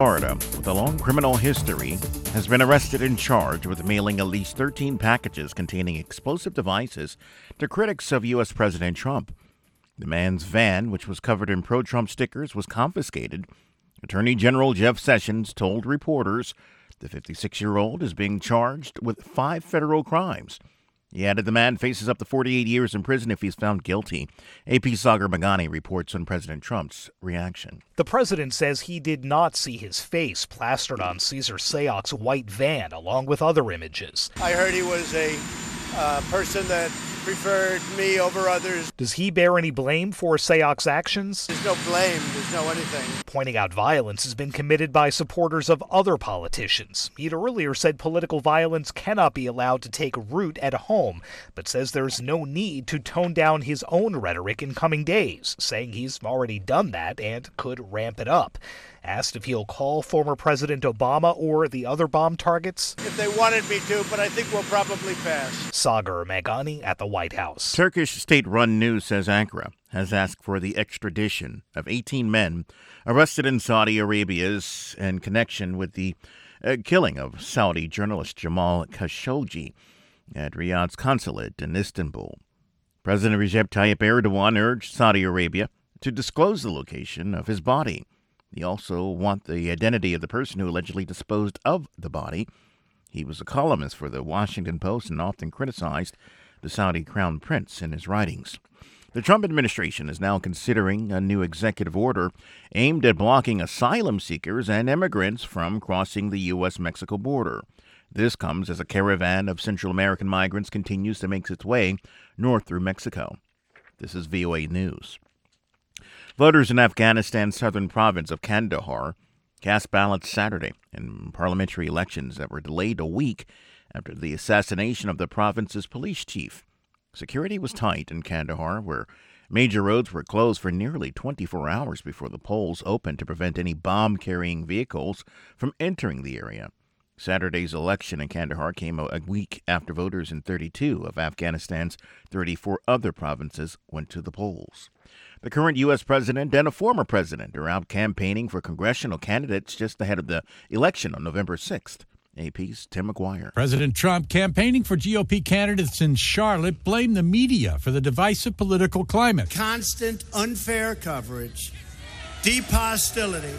Florida, with a long criminal history, has been arrested and charged with mailing at least 13 packages containing explosive devices to critics of U.S. President Trump. The man's van, which was covered in pro-Trump stickers, was confiscated. Attorney General Jeff Sessions told reporters the 56-year-old is being charged with 5 federal crimes. He added the man faces up to 48 years in prison if he's found guilty. AP Sagar Magani reports on President Trump's reaction. The president says he did not see his face plastered on Cesar Sayoc's white van, along with other images. I heard he was a person that preferred me over others. Does he bear any blame for Sayoc's actions? There's no blame. There's no anything. Pointing out violence has been committed by supporters of other politicians. He'd earlier said political violence cannot be allowed to take root at home, but says there's no need to tone down his own rhetoric in coming days, saying he's already done that and could ramp it up. Asked if he'll call former President Obama or the other bomb targets. If they wanted me to, but I think we'll probably pass. Sagar Magani at the White House. Turkish state-run news says Ankara has asked for the extradition of 18 men arrested in Saudi Arabia in connection with the killing of Saudi journalist Jamal Khashoggi at Riyadh's consulate in Istanbul. President Recep Tayyip Erdogan urged Saudi Arabia to disclose the location of his body. They also want the identity of the person who allegedly disposed of the body. He was a columnist for the Washington Post and often criticized the Saudi crown prince in his writings. The Trump administration is now considering a new executive order aimed at blocking asylum seekers and immigrants from crossing the U.S.-Mexico border. This comes as a caravan of Central American migrants continues to make its way north through Mexico. This is VOA News. Voters in Afghanistan's southern province of Kandahar cast ballots Saturday in parliamentary elections that were delayed a week after the assassination of the province's police chief. Security was tight in Kandahar, where major roads were closed for nearly 24 hours before the polls opened to prevent any bomb-carrying vehicles from entering the area. Saturday's election in Kandahar came a week after voters in 32 of Afghanistan's 34 other provinces went to the polls. The current U.S. president and a former president are out campaigning for congressional candidates just ahead of the election on November 6th. AP's Tim McGuire. President Trump campaigning for GOP candidates in Charlotte blamed the media for the divisive political climate. Constant unfair coverage, deep hostility,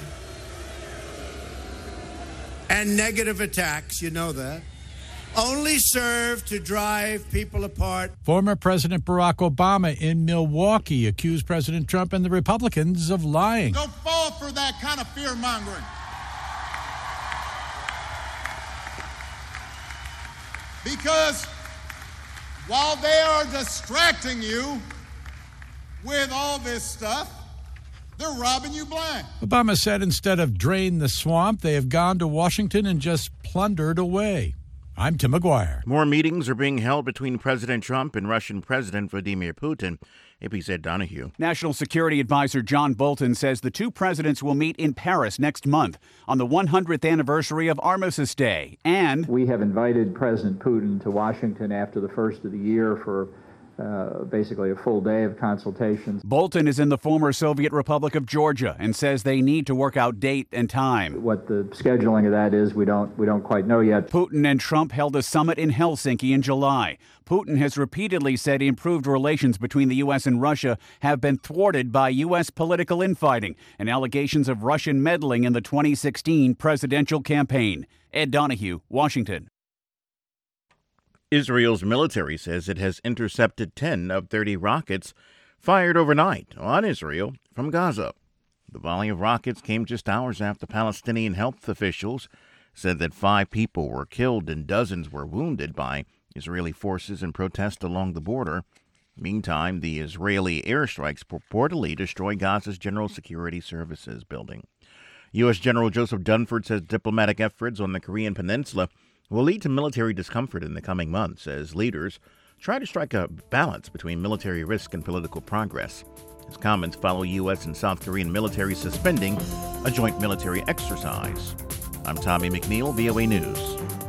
and negative attacks, you know that, only serve to drive people apart. Former President Barack Obama in Milwaukee accused President Trump and the Republicans of lying. Don't fall for that kind of fear-mongering. Because while they are distracting you with all this stuff, they're robbing you blind. Obama said instead of drain the swamp, they have gone to Washington and just plundered away. I'm Tim McGuire. More meetings are being held between President Trump and Russian President Vladimir Putin. AP's Ed Donahue. National Security Advisor John Bolton says the two presidents will meet in Paris next month on the 100th anniversary of Armistice Day. And we have invited President Putin to Washington after the first of the year for basically a full day of consultations. Bolton is in the former Soviet Republic of Georgia and says they need to work out date and time. What the scheduling of that is, we don't quite know yet. Putin and Trump held a summit in Helsinki in July. Putin has repeatedly said improved relations between the U.S. and Russia have been thwarted by U.S. political infighting and allegations of Russian meddling in the 2016 presidential campaign. Ed Donahue, Washington. Israel's military says it has intercepted 10 of 30 rockets fired overnight on Israel from Gaza. The volley of rockets came just hours after Palestinian health officials said that 5 people were killed and dozens were wounded by Israeli forces in protest along the border. Meantime, the Israeli airstrikes purportedly destroyed Gaza's General Security Services building. U.S. General Joseph Dunford says diplomatic efforts on the Korean Peninsula will lead to military discomfort in the coming months as leaders try to strike a balance between military risk and political progress. His comments follow U.S. and South Korean military suspending a joint military exercise. I'm Tommy McNeil, VOA News.